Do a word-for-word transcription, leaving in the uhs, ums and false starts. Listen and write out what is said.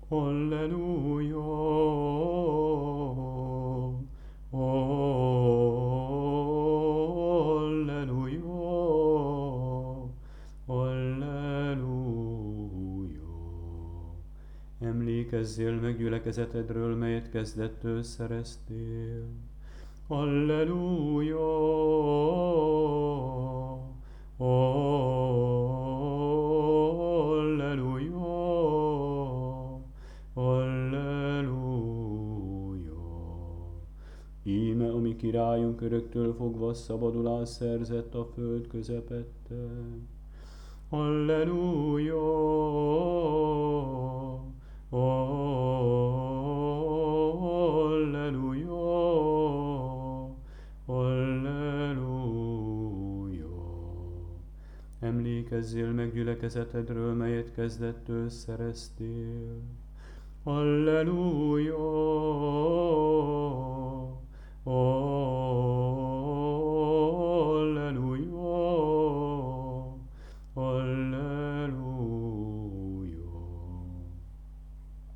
Alleluja, Alleluja, Alleluja. Emlékezzél meg gyülekezetedről, melyet kezdettől szereztél. Alleluja, Alleluja, Alleluja. Íme a mi királyunk öröktől fogva szabadulás szerzett a föld közepette. Alleluja, Alleluja, Alleluja. Emlékezzél meg gyülekezetedről, melyet kezdettől szereztél. Alleluja, Alleluja, Alleluja.